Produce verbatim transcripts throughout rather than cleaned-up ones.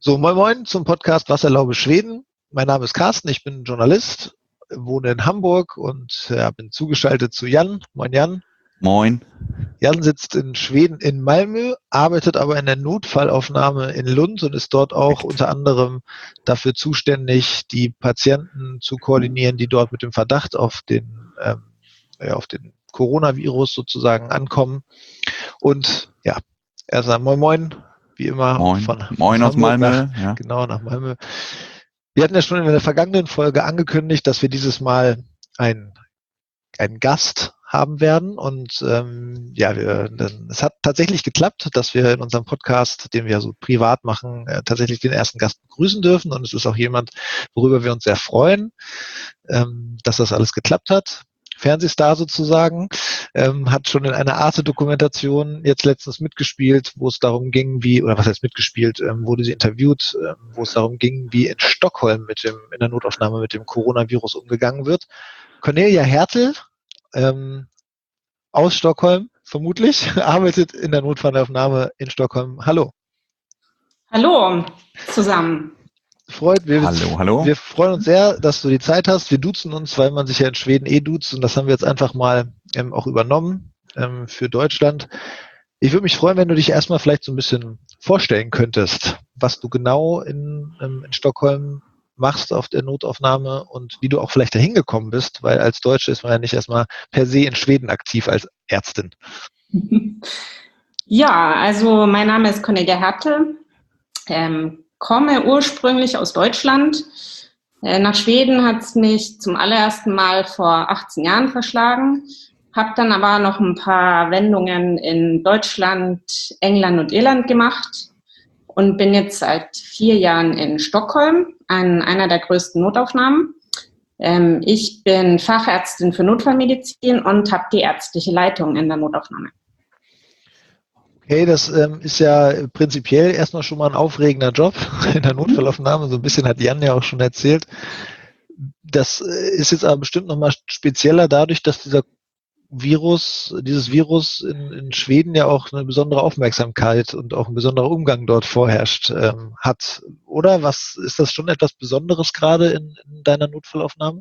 So, moin moin zum Podcast Was erlaube Schweden. Mein Name ist Carsten, ich bin Journalist, wohne in Hamburg und ja, bin zugeschaltet zu Jan. Moin Jan. Moin. Jan sitzt in Schweden in Malmö, arbeitet aber in der Notfallaufnahme in Lund und ist dort auch unter anderem dafür zuständig, die Patienten zu koordinieren, die dort mit dem Verdacht auf den, ähm, ja, auf den Coronavirus sozusagen ankommen. Und ja, erstmal moin moin. Wie immer Moin, von, Moin von aus Malmö. nach, Ja. Genau, nach Malmö. Wir hatten ja schon in der vergangenen Folge angekündigt, dass wir dieses Mal einen, einen Gast haben werden. Und ähm, ja, wir, es hat tatsächlich geklappt, dass wir in unserem Podcast, den wir so privat machen, äh, tatsächlich den ersten Gast begrüßen dürfen. Und es ist auch jemand, worüber wir uns sehr freuen, ähm, dass das alles geklappt hat. Fernsehstar sozusagen, ähm, hat schon in einer Arte-Dokumentation jetzt letztens mitgespielt, wo es darum ging, wie, oder was heißt mitgespielt, ähm, wurde sie interviewt, ähm, wo es darum ging, wie in Stockholm mit dem, in der Notaufnahme mit dem Coronavirus umgegangen wird. Cornelia Hertel, ähm, aus Stockholm, vermutlich, arbeitet in der Notfallaufnahme in Stockholm. Hallo. Hallo zusammen. Freut, wir, Hallo, hallo. wir freuen uns sehr, dass du die Zeit hast. Wir duzen uns, weil man sich ja in Schweden eh duzt und das haben wir jetzt einfach mal ähm, auch übernommen ähm, für Deutschland. Ich würde mich freuen, wenn du dich erstmal vielleicht so ein bisschen vorstellen könntest, was du genau in, ähm, in Stockholm machst auf der Notaufnahme und wie du auch vielleicht dahin gekommen bist, weil als Deutsche ist man ja nicht erstmal per se in Schweden aktiv als Ärztin. Ja, also mein Name ist Cornelia Hertel. Ähm, komme ursprünglich aus Deutschland. Äh, nach Schweden hat es mich zum allerersten Mal vor achtzehn Jahren verschlagen. Habe dann aber noch ein paar Wendungen in Deutschland, England und Irland gemacht und bin jetzt seit vier Jahren in Stockholm, an einer der größten Notaufnahmen. Ähm, ich bin Fachärztin für Notfallmedizin und habe die ärztliche Leitung in der Notaufnahme. Okay, das ähm, ist ja prinzipiell erstmal schon mal ein aufregender Job in der Notfallaufnahme. So ein bisschen hat Jan ja auch schon erzählt. Das ist jetzt aber bestimmt nochmal spezieller dadurch, dass dieser Virus, dieses Virus in, in Schweden ja auch eine besondere Aufmerksamkeit und auch ein besonderer Umgang dort vorherrscht ähm, hat. Oder was ist das schon etwas Besonderes gerade in, in deiner Notfallaufnahme?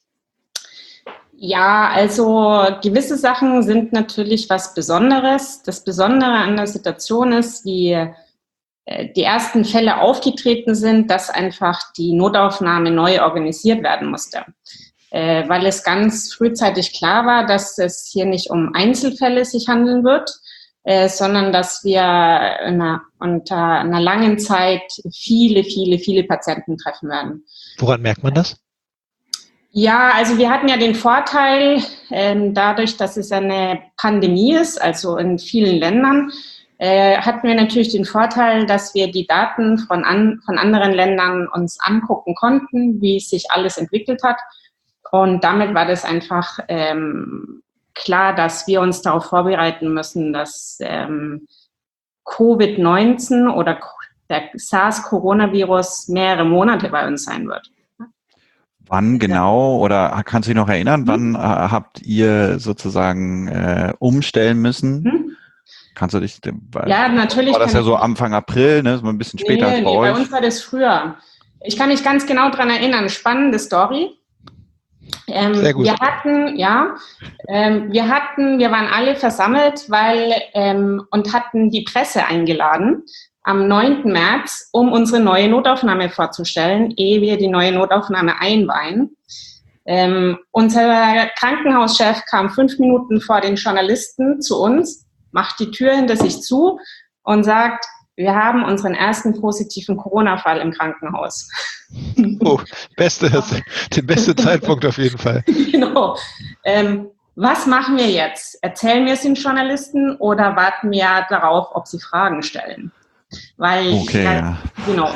Ja, also gewisse Sachen sind natürlich was Besonderes. Das Besondere an der Situation ist, wie äh, die ersten Fälle aufgetreten sind, dass einfach die Notaufnahme neu organisiert werden musste. Äh, weil es ganz frühzeitig klar war, dass es hier nicht um Einzelfälle sich handeln wird, äh, sondern dass wir einer, unter einer langen Zeit viele, viele, viele Patienten treffen werden. Woran merkt man das? Ja, also wir hatten ja den Vorteil, ähm, dadurch, dass es eine Pandemie ist, also in vielen Ländern, äh, hatten wir natürlich den Vorteil, dass wir die Daten von, an, von anderen Ländern uns angucken konnten, wie sich alles entwickelt hat. Und damit war das einfach ähm, klar, dass wir uns darauf vorbereiten müssen, dass ähm, Covid neunzehn oder der SARS-Coronavirus mehrere Monate bei uns sein wird. Wann genau, oder kannst du dich noch erinnern, hm? wann äh, habt ihr sozusagen äh, umstellen müssen? Hm? Kannst du dich, weil, ja, natürlich. War das ja so Anfang April, ne? Ist mal ein bisschen später nee, als bei nee, euch. Bei uns war das früher. Ich kann mich ganz genau daran erinnern. Spannende Story. Ähm, Sehr gut. Wir hatten, ja, ähm, wir hatten, wir waren alle versammelt, weil ähm, und hatten die Presse eingeladen am neunten März, um unsere neue Notaufnahme vorzustellen, ehe wir die neue Notaufnahme einweihen. Ähm, unser Krankenhauschef kam fünf Minuten vor den Journalisten zu uns, macht die Tür hinter sich zu und sagt, wir haben unseren ersten positiven Corona-Fall im Krankenhaus. Oh, beste, der beste Zeitpunkt auf jeden Fall. Genau. Ähm, was machen wir jetzt? Erzählen wir es den Journalisten oder warten wir darauf, ob sie Fragen stellen? Weil, okay, ja, ja. Genau.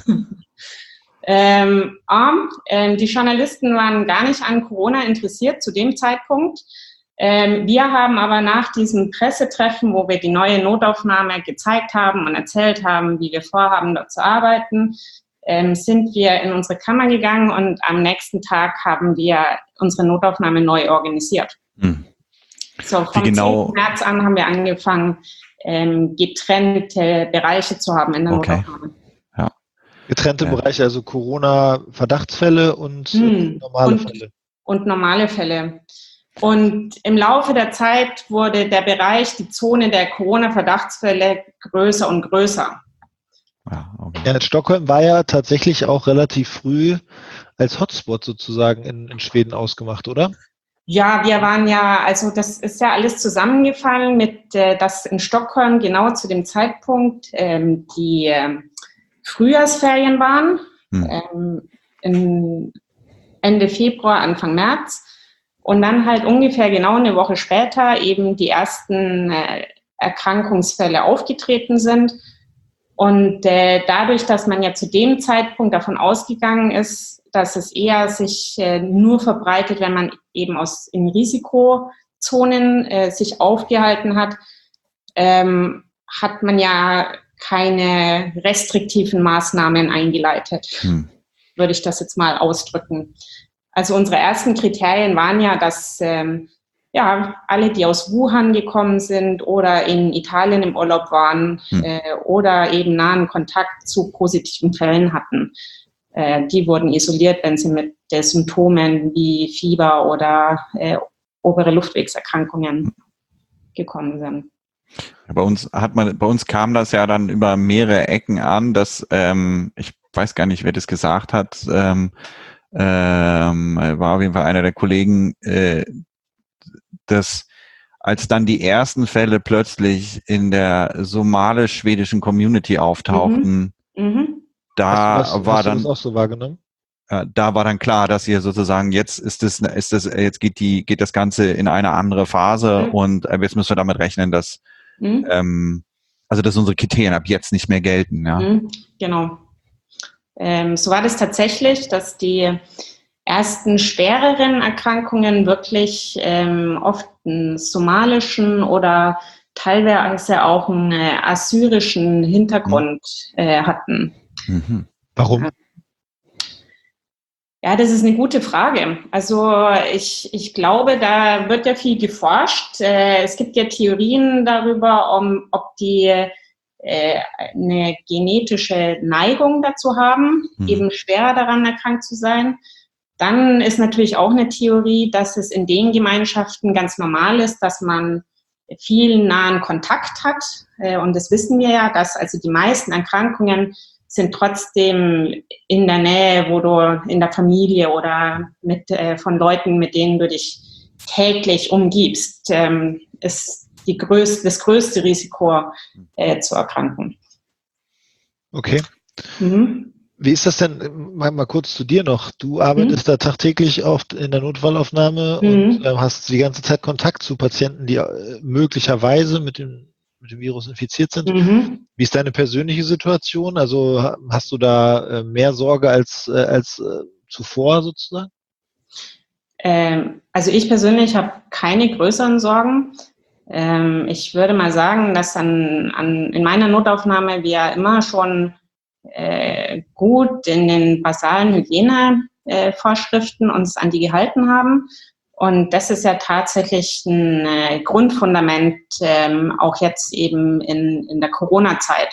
ähm, ähm, die Journalisten waren gar nicht an Corona interessiert zu dem Zeitpunkt. Ähm, wir haben aber nach diesem Pressetreffen, wo wir die neue Notaufnahme gezeigt haben und erzählt haben, wie wir vorhaben, dort zu arbeiten, ähm, sind wir in unsere Kammer gegangen und am nächsten Tag haben wir unsere Notaufnahme neu organisiert. Hm. So, vom genau? zehnten März an haben wir angefangen, ähm, getrennte Bereiche zu haben in der okay. Notaufnahme. Ja. Getrennte äh, Bereiche, also Corona-Verdachtsfälle und hm, normale und, Fälle. Und normale Fälle. Und im Laufe der Zeit wurde der Bereich, die Zone der Corona-Verdachtsfälle größer und größer. Ja, okay. Ja, Stockholm war ja tatsächlich auch relativ früh als Hotspot sozusagen in, in Schweden ausgemacht, oder? Ja, wir waren ja, also das ist ja alles zusammengefallen mit, äh, dass in Stockholm genau zu dem Zeitpunkt ähm, die äh, Frühjahrsferien waren, hm. ähm, in Ende Februar, Anfang März. Und dann halt ungefähr genau eine Woche später eben die ersten äh, Erkrankungsfälle aufgetreten sind. Und äh, dadurch, dass man ja zu dem Zeitpunkt davon ausgegangen ist, dass es eher sich äh, nur verbreitet, wenn man eben aus in Risikozonen äh, sich aufgehalten hat, ähm, hat man ja keine restriktiven Maßnahmen eingeleitet, hm. würde ich das jetzt mal ausdrücken. Also unsere ersten Kriterien waren ja, dass ähm, ja, alle, die aus Wuhan gekommen sind oder in Italien im Urlaub waren hm. äh, oder eben nahen Kontakt zu positiven Fällen hatten, äh, die wurden isoliert, wenn sie mit äh, Symptomen wie Fieber oder äh, obere Luftwegserkrankungen gekommen sind. Bei uns hat man, bei uns kam das ja dann über mehrere Ecken an, dass ähm, ich weiß gar nicht, wer das gesagt hat. Ähm, ähm, war auf jeden Fall einer der Kollegen, äh, dass als dann die ersten Fälle plötzlich in der somalisch-schwedischen Community auftauchten, mhm. Mhm. da hast du das, war hast dann du das auch so wahrgenommen? Äh, da war dann klar, dass ihr sozusagen jetzt ist es, ist es, jetzt geht die, geht das Ganze in eine andere Phase mhm. und äh, jetzt müssen wir damit rechnen, dass mhm. ähm, also dass unsere Kriterien ab jetzt nicht mehr gelten, ja. Mhm. Genau. Ähm, so war das tatsächlich, dass die ersten schwereren Erkrankungen wirklich ähm, oft einen somalischen oder teilweise auch einen äh, assyrischen Hintergrund mhm. äh, hatten. Mhm. Warum? Ja, das ist eine gute Frage. Also ich, ich glaube, da wird ja viel geforscht. Äh, es gibt ja Theorien darüber, um, ob die äh, eine genetische Neigung dazu haben, mhm. eben schwerer daran erkrankt zu sein. Dann ist natürlich auch eine Theorie, dass es in den Gemeinschaften ganz normal ist, dass man viel nahen Kontakt hat. Und das wissen wir ja, dass also die meisten Erkrankungen sind trotzdem in der Nähe, wo du in der Familie oder mit, äh, von Leuten, mit denen du dich täglich umgibst, ähm, ist die größte, das größte Risiko äh, zu erkranken. Okay. Mhm. Wie ist das denn, mal, mal kurz zu dir noch, du arbeitest mhm. da tagtäglich oft in der Notfallaufnahme mhm. und äh, hast die ganze Zeit Kontakt zu Patienten, die äh, möglicherweise mit dem, mit dem Virus infiziert sind. Mhm. Wie ist deine persönliche Situation? Also hast du da äh, mehr Sorge als, äh, als äh, zuvor sozusagen? Ähm, also ich persönlich habe keine größeren Sorgen. Ähm, ich würde mal sagen, dass an, an, in meiner Notaufnahme wir immer schon Äh, gut in den basalen Hygienevorschriften äh, uns an die gehalten haben. Und das ist ja tatsächlich ein äh, Grundfundament, ähm, auch jetzt eben in, in der Corona-Zeit.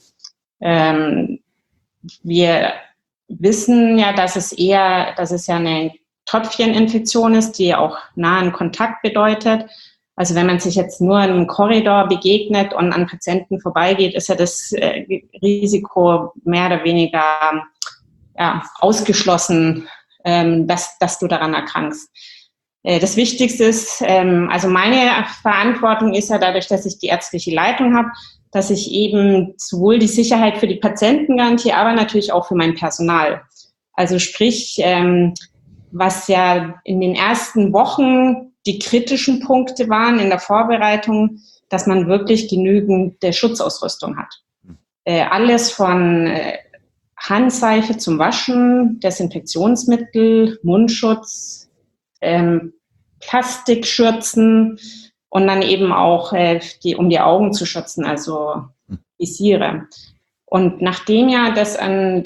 Ähm, wir wissen ja, dass es eher, dass es ja eine Tröpfcheninfektion ist, die auch nahen Kontakt bedeutet. Also wenn man sich jetzt nur in einem Korridor begegnet und an Patienten vorbeigeht, ist ja das äh, Risiko mehr oder weniger ja, ausgeschlossen, ähm, dass, dass du daran erkrankst. Äh, das Wichtigste ist, ähm, also meine Verantwortung ist ja dadurch, dass ich die ärztliche Leitung habe, dass ich eben sowohl die Sicherheit für die Patienten garantiere, aber natürlich auch für mein Personal. Also sprich, ähm, was ja in den ersten Wochen die kritischen Punkte waren in der Vorbereitung, dass man wirklich genügend äh, Schutzausrüstung hat. Äh, alles von äh, Handseife zum Waschen, Desinfektionsmittel, Mundschutz, ähm, Plastikschürzen und dann eben auch, äh, die, um die Augen zu schützen, also Visiere. Und nachdem ja das an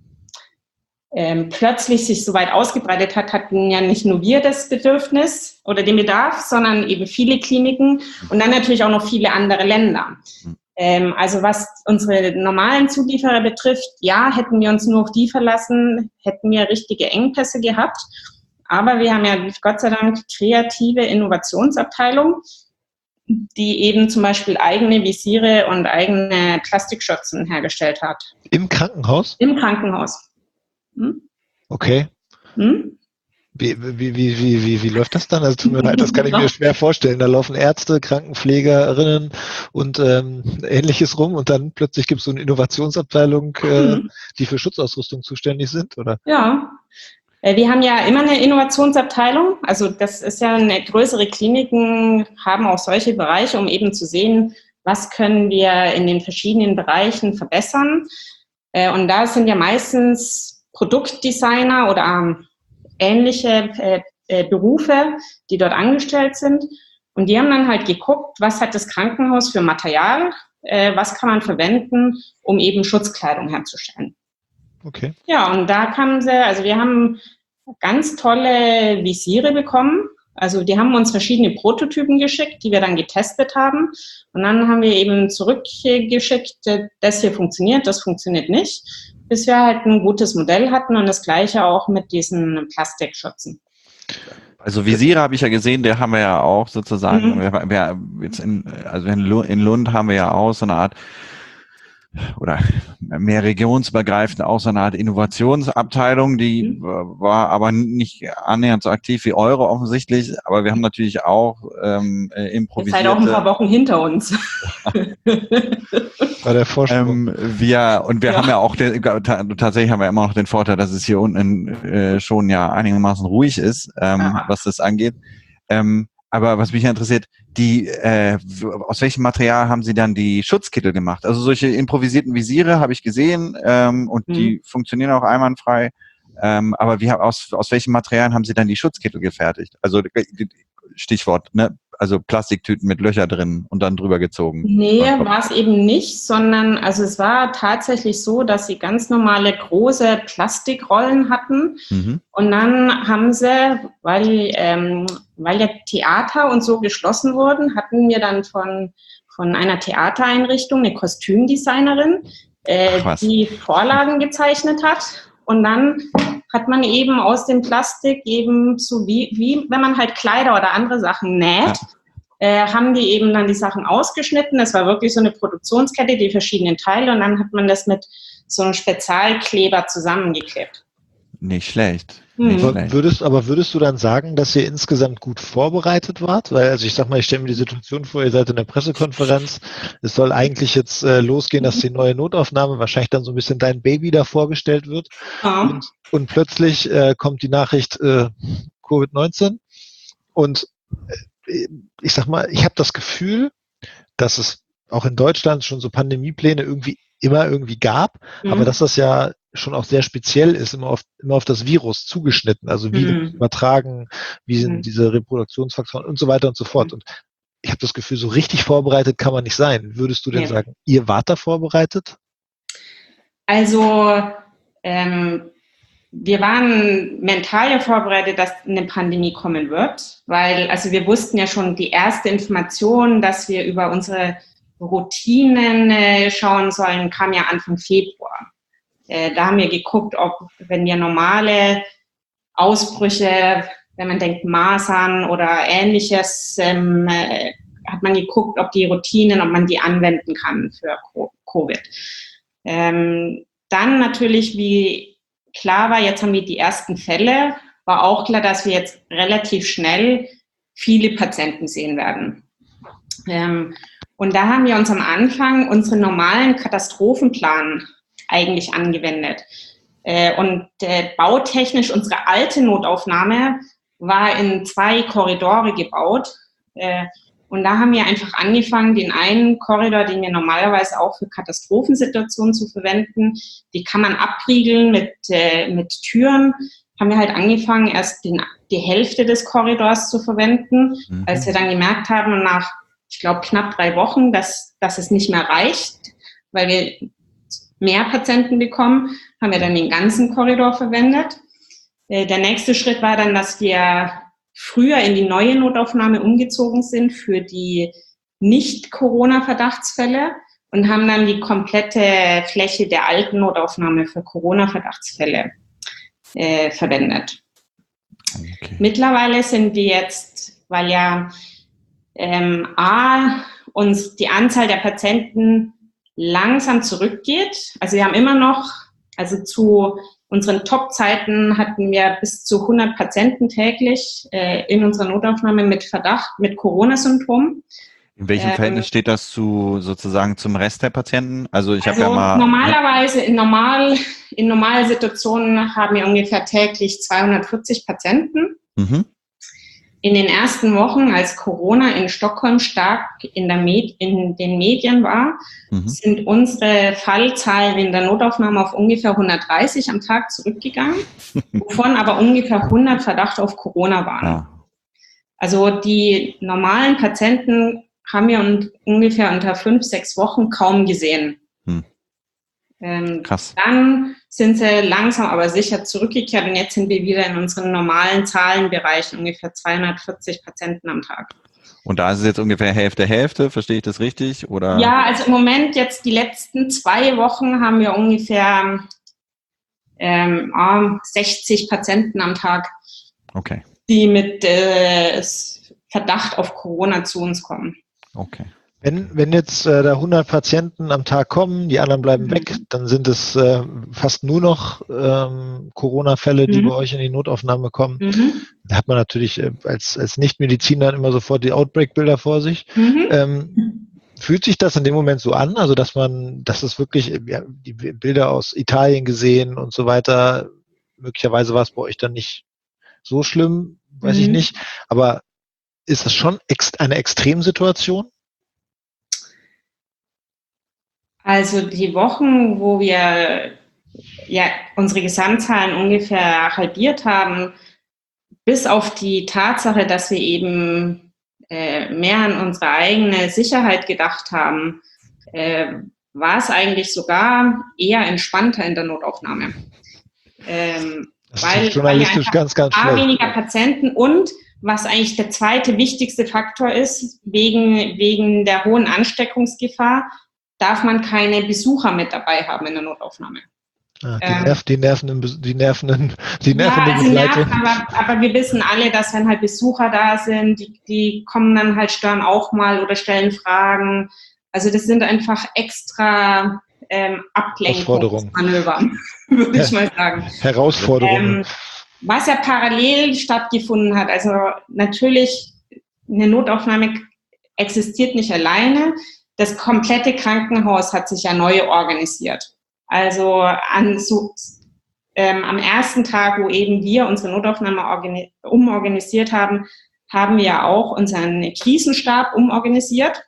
Ähm, plötzlich sich so weit ausgebreitet hat, hatten ja nicht nur wir das Bedürfnis oder den Bedarf, sondern eben viele Kliniken und dann natürlich auch noch viele andere Länder. Ähm, also was unsere normalen Zulieferer betrifft, ja, hätten wir uns nur auf die verlassen, hätten wir richtige Engpässe gehabt. Aber wir haben ja Gott sei Dank kreative Innovationsabteilung, die eben zum Beispiel eigene Visiere und eigene Plastikschürzen hergestellt hat. Im Krankenhaus? Im Krankenhaus. Hm? Okay. Hm? Wie, wie, wie, wie, wie, wie läuft das dann? Also tut mir leid, das kann ich mir schwer vorstellen. Da laufen Ärzte, Krankenpflegerinnen und ähm, Ähnliches rum und dann plötzlich gibt es so eine Innovationsabteilung, äh, die für Schutzausrüstung zuständig sind, oder? Ja. Wir haben ja immer eine Innovationsabteilung. Also das ist ja eine größere Kliniken haben auch solche Bereiche, um eben zu sehen, was können wir in den verschiedenen Bereichen verbessern. Und da sind ja meistens Produktdesigner oder ähnliche äh, äh, Berufe, die dort angestellt sind. Und die haben dann halt geguckt, was hat das Krankenhaus für Material, äh, was kann man verwenden, um eben Schutzkleidung herzustellen. Okay. Ja, und da kamen sie, also wir haben ganz tolle Visiere bekommen. Also die haben uns verschiedene Prototypen geschickt, die wir dann getestet haben. Und dann haben wir eben zurückgeschickt, das hier funktioniert, das funktioniert nicht, bis wir halt ein gutes Modell hatten und das Gleiche auch mit diesen Plastikschürzen. Also Visiere habe ich ja gesehen, der haben wir ja auch sozusagen, Mhm. wir, wir jetzt in, also in Lund, in Lund haben wir ja auch so eine Art oder mehr regionsübergreifend auch so eine Art Innovationsabteilung, die mhm. war aber nicht annähernd so aktiv wie eure offensichtlich, aber wir haben natürlich auch ähm, improvisierte... Jetzt halt auch ein paar Wochen hinter uns. Bei der Vorsprung. Ähm, wir, und wir ja. haben ja auch, den, tatsächlich haben wir immer noch den Vorteil, dass es hier unten äh, schon ja einigermaßen ruhig ist, ähm, was das angeht. Ähm, aber was mich interessiert, die, äh, aus welchem Material haben Sie dann die Schutzkittel gemacht? Also solche improvisierten Visiere habe ich gesehen ähm, und mhm. die funktionieren auch einwandfrei. Ähm, aber wie, aus, aus welchen Materialien haben Sie dann die Schutzkittel gefertigt? Also Stichwort, ne? Also Plastiktüten mit Löcher drin und dann drüber gezogen. Nee, war es eben nicht, sondern also es war tatsächlich so, dass sie ganz normale große Plastikrollen hatten mhm. und dann haben sie, weil, ähm, weil ja Theater und so geschlossen wurden, hatten wir dann von, von einer Theatereinrichtung eine Kostümdesignerin, äh, die Vorlagen gezeichnet hat. Und dann hat man eben aus dem Plastik eben so wie, wie wenn man halt Kleider oder andere Sachen näht, ja. äh, haben die eben dann die Sachen ausgeschnitten. Das war wirklich so eine Produktionskette, die verschiedenen Teile. Und dann hat man das mit so einem Spezialkleber zusammengeklebt. Nicht schlecht. Hm. Nicht aber, schlecht. Würdest, aber würdest du dann sagen, dass ihr insgesamt gut vorbereitet wart? Weil, also ich sag mal, ich stelle mir die Situation vor, ihr seid in der Pressekonferenz, es soll eigentlich jetzt äh, losgehen, dass die neue Notaufnahme wahrscheinlich dann so ein bisschen dein Baby da vorgestellt wird. Ja. Und, und plötzlich äh, kommt die Nachricht äh, Covid neunzehn. Und äh, ich sag mal, ich habe das Gefühl, dass es auch in Deutschland schon so Pandemiepläne irgendwie immer irgendwie gab, mhm. aber dass das ja schon auch sehr speziell ist, immer auf, immer auf das Virus zugeschnitten, also wie mhm. übertragen, wie sind mhm. diese Reproduktionsfaktoren und so weiter und so fort. Und ich habe das Gefühl, so richtig vorbereitet kann man nicht sein. Würdest du denn ja. sagen, ihr wart da vorbereitet? Also ähm, wir waren mental ja vorbereitet, dass eine Pandemie kommen wird, weil also wir wussten ja schon die erste Information, dass wir über unsere Routinen äh, schauen sollen, kam ja Anfang Februar. Äh, da haben wir geguckt, ob, wenn wir normale Ausbrüche, wenn man denkt Masern oder Ähnliches, ähm, äh, hat man geguckt, ob die Routinen, ob man die anwenden kann für Covid. Ähm, dann natürlich, wie klar war, jetzt haben wir die ersten Fälle, war auch klar, dass wir jetzt relativ schnell viele Patienten sehen werden. Ähm, und da haben wir uns am Anfang unseren normalen Katastrophenplan eigentlich angewendet. Äh, und äh, bautechnisch unsere alte Notaufnahme war in zwei Korridore gebaut. Äh, und da haben wir einfach angefangen, den einen Korridor, den wir normalerweise auch für Katastrophensituationen zu verwenden, die kann man abriegeln mit, äh, mit Türen. Haben wir halt angefangen, erst den, die Hälfte des Korridors zu verwenden, mhm. als wir dann gemerkt haben, nach, ich glaube, knapp drei Wochen, dass, dass es nicht mehr reicht, weil wir mehr Patienten bekommen, haben wir dann den ganzen Korridor verwendet. Der nächste Schritt war dann, dass wir früher in die neue Notaufnahme umgezogen sind für die Nicht-Corona-Verdachtsfälle. und haben dann die komplette Fläche der alten Notaufnahme für Corona-Verdachtsfälle äh, verwendet. Okay. Mittlerweile sind wir jetzt, weil ja ähm, A, uns die Anzahl der Patienten langsam zurückgeht. Also wir haben immer noch, also zu unseren Top-Zeiten hatten wir bis zu hundert Patienten täglich äh, in unserer Notaufnahme mit Verdacht, mit Corona-Symptomen. In welchem ähm, Verhältnis steht das zu sozusagen zum Rest der Patienten? Also ich also habe ja mal normalerweise in normal in normalen Situationen haben wir ungefähr täglich zweihundertvierzig Patienten. Mhm. In den ersten Wochen, als Corona in Stockholm stark in, der Med- in den Medien war, mhm. sind unsere Fallzahlen in der Notaufnahme auf ungefähr hundertdreißig am Tag zurückgegangen, wovon aber ungefähr hundert Verdacht auf Corona waren. Ja. Also die normalen Patienten haben wir un- ungefähr unter fünf, sechs Wochen kaum gesehen. Hm. Ähm, Krass. Dann sind sie langsam aber sicher zurückgekehrt und jetzt sind wir wieder in unseren normalen Zahlenbereich, ungefähr zweihundertvierzig Patienten am Tag. Und da ist es jetzt ungefähr Hälfte, Hälfte, verstehe ich das richtig? Oder? Ja, also im Moment jetzt die letzten zwei Wochen haben wir ungefähr ähm, sechzig Patienten am Tag, okay. die mit äh, Verdacht auf Corona zu uns kommen. Okay. Wenn, wenn jetzt äh, da hundert Patienten am Tag kommen, die anderen bleiben mhm. weg, dann sind es äh, fast nur noch ähm, Corona-Fälle, die mhm. bei euch in die Notaufnahme kommen. Mhm. Da hat man natürlich äh, als, als Nichtmediziner immer sofort die Outbreak-Bilder vor sich. Mhm. Ähm, fühlt sich das in dem Moment so an, also dass man, dass es wirklich, ja, die Bilder aus Italien gesehen und so weiter, möglicherweise war es bei euch dann nicht so schlimm, weiß mhm. ich nicht, aber ist das schon ex- eine Extremsituation? Also die Wochen, wo wir ja unsere Gesamtzahlen ungefähr halbiert haben, bis auf die Tatsache, dass wir eben äh, mehr an unsere eigene Sicherheit gedacht haben, äh, war es eigentlich sogar eher entspannter in der Notaufnahme. Ähm, das weil, ist journalistisch weil ganz, ganz schlecht. schlecht. Weniger Patienten und was eigentlich der zweite wichtigste Faktor ist, wegen, wegen der hohen Ansteckungsgefahr, darf man keine Besucher mit dabei haben in der Notaufnahme. Ah, die, ähm, Nerv, die nervenden, die nervenden, die nervende ja, also Begleitung. Nerven, aber, aber wir wissen alle, dass wenn halt Besucher da sind, die, die kommen dann halt, stören auch mal oder stellen Fragen. Also das sind einfach extra ähm, Ablenkungsmanöver, würde ich mal sagen. Herausforderungen. Ähm, was ja parallel stattgefunden hat, also natürlich, eine Notaufnahme existiert nicht alleine. Das komplette Krankenhaus hat sich ja neu organisiert. Also an, so, ähm, am ersten Tag, wo eben wir unsere Notaufnahme organi- umorganisiert haben, haben wir auch unseren Krisenstab umorganisiert.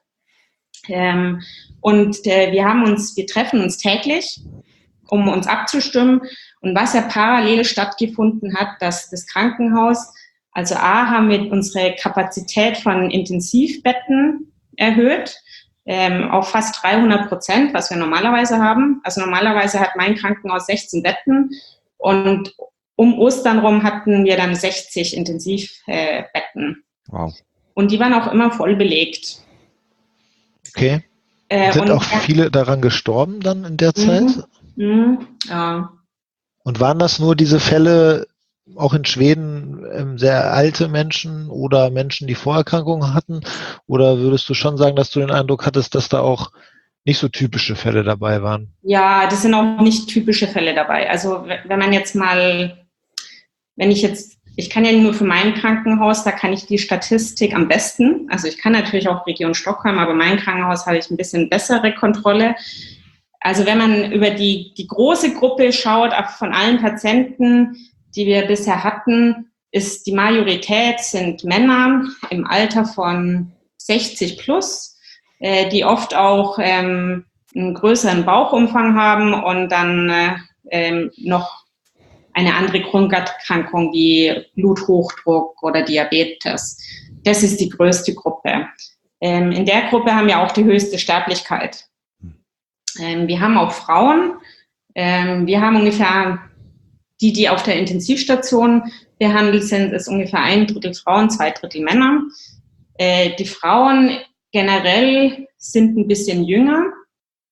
Ähm, und äh, wir haben uns, wir treffen uns täglich, um uns abzustimmen. Und was ja parallel stattgefunden hat, dass das Krankenhaus, also A, haben wir unsere Kapazität von Intensivbetten erhöht, ähm, auf fast dreihundert Prozent, was wir normalerweise haben. Also normalerweise hat mein Krankenhaus sechzehn Betten und um Ostern rum hatten wir dann sechzig Intensivbetten. Wow. Und die waren auch immer voll belegt. Okay. Äh, Sind und, auch viele daran gestorben dann in der Zeit? Mhm. Ja. Und waren das nur diese Fälle, auch in Schweden, ähm, sehr alte Menschen oder Menschen, die Vorerkrankungen hatten? Oder würdest du schon sagen, dass du den Eindruck hattest, dass da auch nicht so typische Fälle dabei waren? Ja, das sind auch nicht typische Fälle dabei. Also wenn man jetzt mal, wenn ich jetzt, ich kann ja nur für mein Krankenhaus, da kann ich die Statistik am besten. Also ich kann natürlich auch Region Stockholm, aber mein Krankenhaus habe ich ein bisschen bessere Kontrolle. Also wenn man über die, die große Gruppe schaut, von allen Patienten, die wir bisher hatten, ist die Majorität sind Männer im Alter von sechzig plus, äh, die oft auch ähm, einen größeren Bauchumfang haben und dann äh, ähm, noch eine andere Grunderkrankung wie Bluthochdruck oder Diabetes. Das ist die größte Gruppe. Ähm, in der Gruppe haben wir auch die höchste Sterblichkeit. Ähm, wir haben auch Frauen. Ähm, wir haben ungefähr die, die auf der Intensivstation behandelt sind, ist ungefähr ein Drittel Frauen, zwei Drittel Männer. Äh, die Frauen generell sind ein bisschen jünger.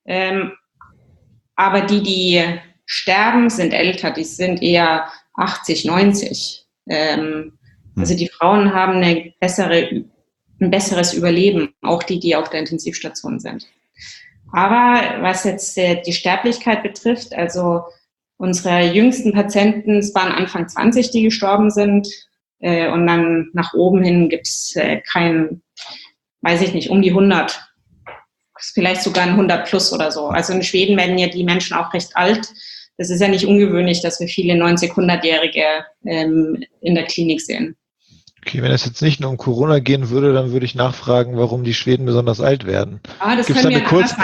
Ähm, aber die, die sterben, sind älter, die sind eher achtzig, neunzig. Ähm, also die Frauen haben eine bessere, ein besseres Überleben, auch die, die auf der Intensivstation sind. Aber was jetzt äh, die Sterblichkeit betrifft, also unsere jüngsten Patienten, es waren Anfang zwanzig, die gestorben sind, äh, und dann nach oben hin gibt es äh, kein, weiß ich nicht, um die hundert, vielleicht sogar ein hundert plus oder so. Also in Schweden werden ja die Menschen auch recht alt. Das ist ja nicht ungewöhnlich, dass wir viele neunzig-, hundertjährige ähm, in der Klinik sehen. Okay, wenn es jetzt nicht nur um Corona gehen würde, dann würde ich nachfragen, warum die Schweden besonders alt werden. Ah, das Gibt's können da wir eine anders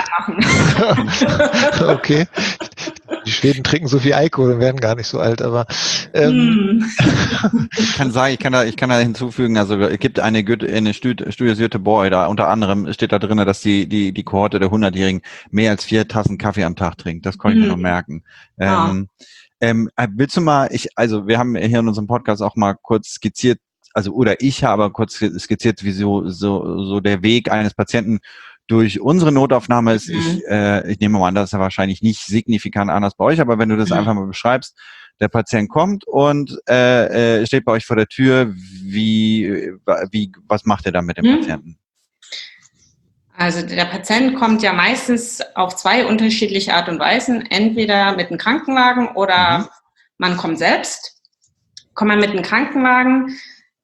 Kurz- mal machen. Okay. Die Schweden trinken so viel Alkohol und werden gar nicht so alt, aber ähm, hm. Ich kann sagen, ich kann da, ich kann da hinzufügen, also es gibt eine, eine Studie aus Göteborg, da unter anderem steht da drin, dass die, die, die Kohorte der hundertjährigen mehr als vier Tassen Kaffee am Tag trinkt. Das konnte ich hm. mir noch merken. Ah. Ähm, ähm, willst du mal, ich, also wir haben hier in unserem Podcast auch mal kurz skizziert, also oder ich habe kurz skizziert, wie so, so, so der Weg eines Patienten durch unsere Notaufnahme ist. Mhm. Ich, äh, ich nehme mal an, das ist ja wahrscheinlich nicht signifikant anders bei euch, aber wenn du das mhm. einfach mal beschreibst, der Patient kommt und äh, äh, steht bei euch vor der Tür, wie, wie, was macht ihr dann mit dem mhm. Patienten? Also der Patient kommt ja meistens auf zwei unterschiedliche Art und Weisen, entweder mit einem Krankenwagen oder mhm. man kommt selbst. Kommt man mit einem Krankenwagen,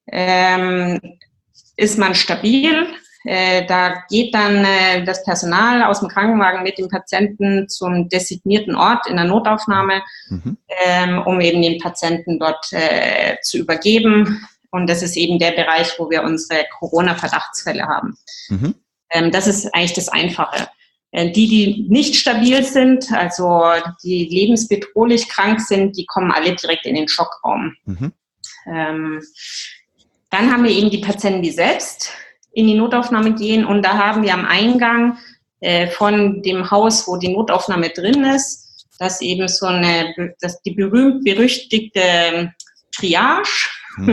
ähm, ist man stabil, äh, da geht dann äh, das Personal aus dem Krankenwagen mit dem Patienten zum designierten Ort in der Notaufnahme, mhm. ähm, um eben den Patienten dort äh, zu übergeben. Und das ist eben der Bereich, wo wir unsere Corona-Verdachtsfälle haben. Mhm. Ähm, das ist eigentlich das Einfache. Äh, die, die nicht stabil sind, also die lebensbedrohlich krank sind, die kommen alle direkt in den Schockraum. Mhm. Ähm, dann haben wir eben die Patienten, die selbst in die Notaufnahme gehen, und da haben wir am Eingang äh, von dem Haus, wo die Notaufnahme drin ist, das eben so eine, das die berühmt-berüchtigte Triage.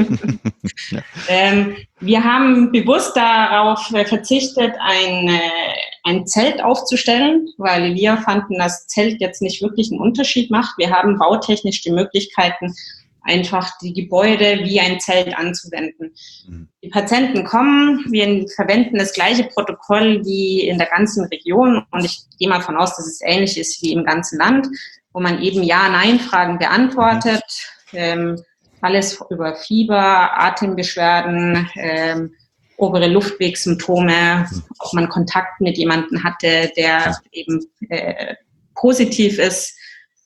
Ja. ähm, wir haben bewusst darauf verzichtet, ein, äh, ein Zelt aufzustellen, weil wir fanden, dass Zelt jetzt nicht wirklich einen Unterschied macht. Wir haben bautechnisch die Möglichkeiten, einfach die Gebäude wie ein Zelt anzuwenden. Mhm. Die Patienten kommen, wir verwenden das gleiche Protokoll wie in der ganzen Region, und ich gehe mal davon aus, dass es ähnlich ist wie im ganzen Land, wo man eben Ja-Nein-Fragen beantwortet, mhm. ähm, alles über Fieber, Atembeschwerden, ähm, obere Luftwegssymptome, mhm. ob man Kontakt mit jemandem hatte, der eben äh, positiv ist.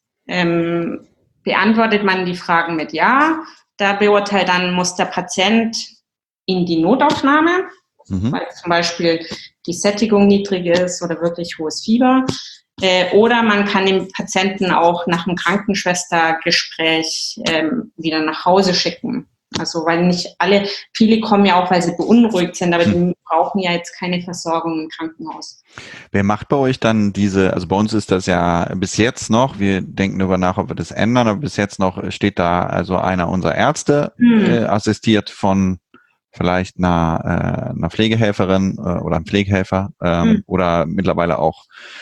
Ähm, beantwortet man die Fragen mit Ja, da beurteilt dann, muss der Patient in die Notaufnahme, mhm. weil zum Beispiel die Sättigung niedrig ist oder wirklich hohes Fieber. Äh, oder man kann den Patienten auch nach einem Krankenschwestergespräch ähm, wieder nach Hause schicken. Also weil nicht alle, viele kommen ja auch, weil sie beunruhigt sind, aber hm. die brauchen ja jetzt keine Versorgung im Krankenhaus. Wer macht bei euch dann diese, also bei uns ist das ja bis jetzt noch, wir denken darüber nach, ob wir das ändern, aber bis jetzt noch steht da also einer unserer Ärzte hm. äh, assistiert von vielleicht einer, äh, einer Pflegehelferin äh, oder einem Pflegehelfer ähm, hm. oder mittlerweile auch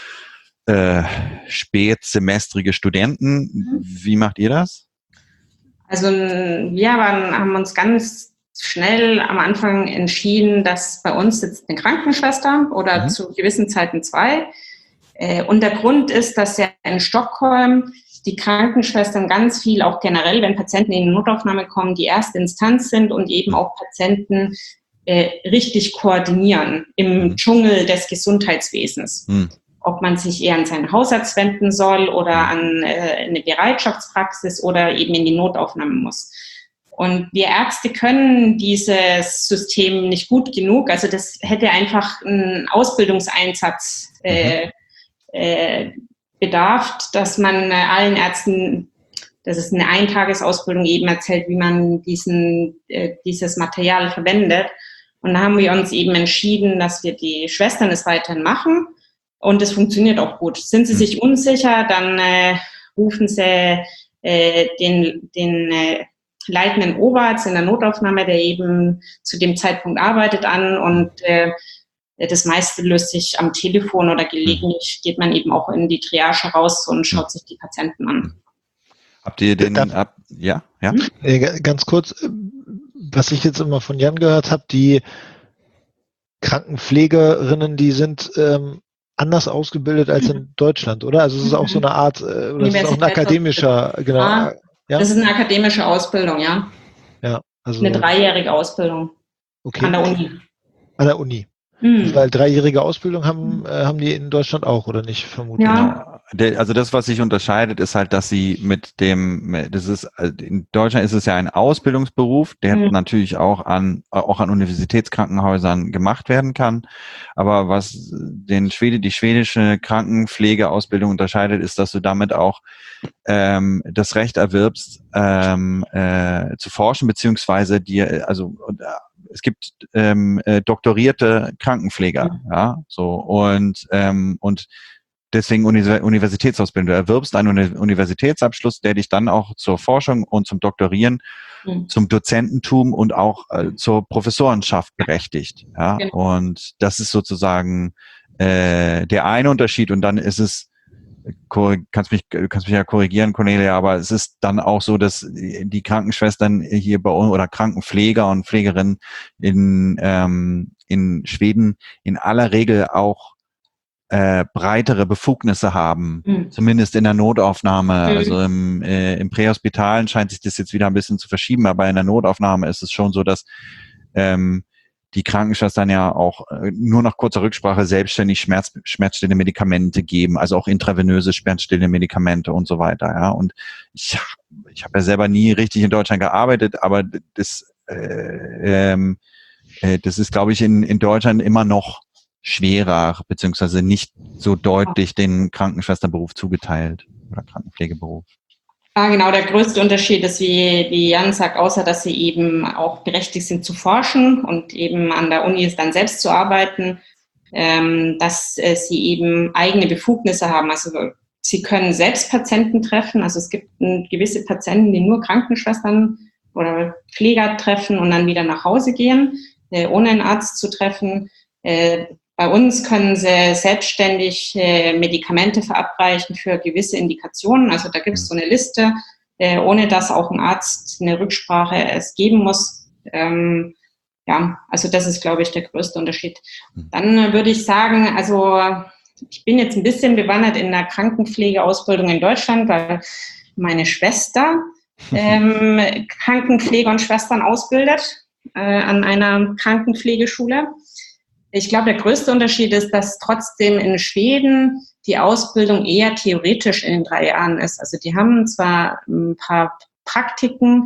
äh, spätsemestrige Studenten. Hm. Wie macht ihr das? Also wir waren, haben uns ganz schnell am Anfang entschieden, dass bei uns sitzt eine Krankenschwester oder mhm. zu gewissen Zeiten zwei. Und der Grund ist, dass ja in Stockholm die Krankenschwestern ganz viel, auch generell, wenn Patienten in die Notaufnahme kommen, die erste Instanz sind und eben auch Patienten äh, richtig koordinieren im mhm. Dschungel des Gesundheitswesens. Mhm. Ob man sich eher an seinen Hausarzt wenden soll oder an äh, eine Bereitschaftspraxis oder eben in die Notaufnahme muss. Und wir Ärzte können dieses System nicht gut genug. Also das hätte einfach einen Ausbildungseinsatz äh, äh, bedarf, dass man äh, allen Ärzten, das ist eine Eintagesausbildung, eben erzählt, wie man diesen, äh, dieses Material verwendet. Und da haben wir uns eben entschieden, dass wir die Schwestern es weiterhin machen. Und es funktioniert auch gut. Sind Sie sich unsicher, dann äh, rufen Sie äh, den, den äh, leitenden Oberarzt in der Notaufnahme, der eben zu dem Zeitpunkt arbeitet, an, und äh, Das meiste löst sich am Telefon oder gelegentlich geht man eben auch in die Triage raus und schaut sich die Patienten an. Habt ihr den, ab, ja, ja? Äh, ganz kurz, was ich jetzt immer von Jan gehört habe, die Krankenpflegerinnen, die sind ähm, anders ausgebildet als in Deutschland, oder? Also es ist auch so eine Art, äh, oder es ist auch ein akademischer, genau. Ah, ja? Das ist eine akademische Ausbildung, ja. Ja, also eine dreijährige Ausbildung. Okay. An der Uni. An der Uni. Hm. Weil dreijährige Ausbildung haben, äh, haben die in Deutschland auch, oder nicht? Vermutlich. Ja. Der, also das, was sich unterscheidet, ist halt, dass sie mit dem, das ist, in Deutschland ist es ja ein Ausbildungsberuf, der mhm. natürlich auch an, auch an Universitätskrankenhäusern gemacht werden kann. Aber was den Schwede, die schwedische Krankenpflegeausbildung unterscheidet, ist, dass du damit auch ähm, das Recht erwirbst, ähm, äh, zu forschen, beziehungsweise dir, also es gibt ähm, äh, doktorierte Krankenpfleger, mhm. ja, so und ähm, und deswegen Universitätsausbildung. Du erwirbst einen Universitätsabschluss, der dich dann auch zur Forschung und zum Doktorieren, mhm. zum Dozententum und auch äh, zur Professorenschaft berechtigt. Ja? Genau. Und das ist sozusagen äh, der eine Unterschied. Und dann ist es, kannst mich, kannst mich ja korrigieren, Cornelia, aber es ist dann auch so, dass die Krankenschwestern hier bei uns oder Krankenpfleger und Pflegerinnen in, ähm, in Schweden in aller Regel auch Äh, breitere Befugnisse haben, mhm. zumindest in der Notaufnahme. Mhm. Also im, äh, im Prähospitalen scheint sich das jetzt wieder ein bisschen zu verschieben, aber in der Notaufnahme ist es schon so, dass ähm, die Krankenschwestern ja auch äh, nur nach kurzer Rücksprache selbstständig Schmerz, schmerzstillende Medikamente geben, also auch intravenöse schmerzstillende Medikamente und so weiter. Ja. Und ich, ich habe ja selber nie richtig in Deutschland gearbeitet, aber das, äh, ähm, äh, das ist, glaube ich, in, in Deutschland immer noch schwerer, beziehungsweise nicht so deutlich den Krankenschwesternberuf zugeteilt oder Krankenpflegeberuf. Ah, genau, der größte Unterschied ist, wie, wie Jan sagt, außer dass sie eben auch berechtigt sind zu forschen und eben an der Uni ist dann selbst zu arbeiten, ähm, dass äh, sie eben eigene Befugnisse haben. Also sie können selbst Patienten treffen. Also es gibt äh, gewisse Patienten, die nur Krankenschwestern oder Pfleger treffen und dann wieder nach Hause gehen, äh, ohne einen Arzt zu treffen. Äh, Bei uns können sie selbstständig äh, Medikamente verabreichen für gewisse Indikationen. Also da gibt es so eine Liste, äh, ohne dass auch ein Arzt eine Rücksprache es geben muss. Ähm, ja, also das ist, glaube ich, der größte Unterschied. Dann äh, würde ich sagen, also ich bin jetzt ein bisschen bewandert in der Krankenpflegeausbildung in Deutschland, weil meine Schwester ähm, Krankenpfleger und Schwestern ausbildet äh, an einer Krankenpflegeschule. Ich glaube, der größte Unterschied ist, dass trotzdem in Schweden die Ausbildung eher theoretisch in den drei Jahren ist. Also die haben zwar ein paar Praktiken,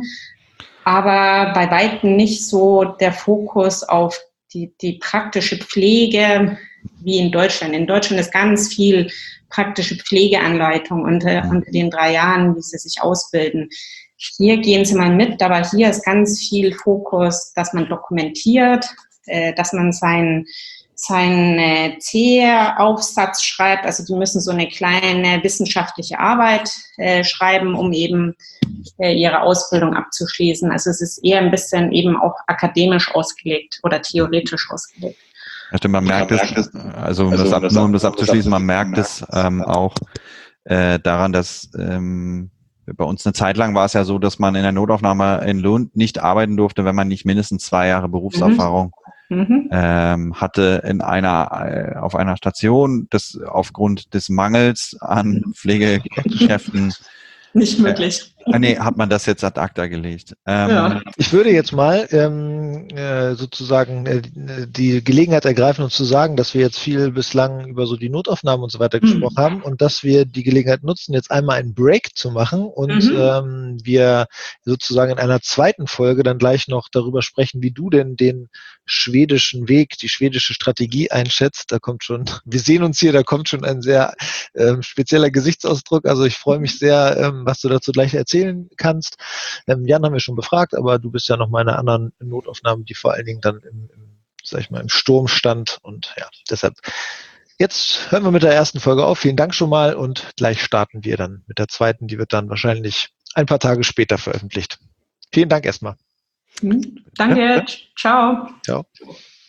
aber bei weitem nicht so der Fokus auf die, die praktische Pflege wie in Deutschland. In Deutschland ist ganz viel praktische Pflegeanleitung unter, unter den drei Jahren, wie sie sich ausbilden. Hier gehen sie mal mit, aber hier ist ganz viel Fokus, dass man dokumentiert, dass man seinen seinen äh, C-Aufsatz schreibt. Also die müssen so eine kleine wissenschaftliche Arbeit äh, schreiben, um eben äh, ihre Ausbildung abzuschließen. Also es ist eher ein bisschen eben auch akademisch ausgelegt oder theoretisch ausgelegt. Ja, stimmt, man merkt es, also um das ab, nur um das abzuschließen, man merkt es ähm, auch äh, daran, dass ähm, bei uns eine Zeit lang war es ja so, dass man in der Notaufnahme in Lund nicht arbeiten durfte, wenn man nicht mindestens zwei Jahre Berufserfahrung mhm. ähm, hatte in einer äh, auf einer Station, das aufgrund des Mangels an Pflegekräften nicht möglich. Äh, nee, hat man das jetzt ad acta gelegt. Ähm, ja. Ich würde jetzt mal ähm, äh, sozusagen äh, die Gelegenheit ergreifen und zu sagen, dass wir jetzt viel bislang über so die Notaufnahmen und so weiter gesprochen mhm. haben und dass wir die Gelegenheit nutzen, jetzt einmal einen Break zu machen und mhm. ähm, wir sozusagen in einer zweiten Folge dann gleich noch darüber sprechen, wie du denn den schwedischen Weg, die schwedische Strategie einschätzt. Da kommt schon, wir sehen uns hier, da kommt schon ein sehr ähm, spezieller Gesichtsausdruck. Also ich freue mich sehr, ähm, was du dazu gleich erzählen kannst. Ähm, Jan haben wir schon befragt, aber du bist ja noch mal in einer anderen Notaufnahme, die vor allen Dingen dann im, im, sag ich mal, im Sturm stand. Und ja, deshalb, jetzt hören wir mit der ersten Folge auf. Vielen Dank schon mal und gleich starten wir dann mit der zweiten. Die wird dann wahrscheinlich ein paar Tage später veröffentlicht. Vielen Dank erstmal. Danke, ja. Ciao. Ciao.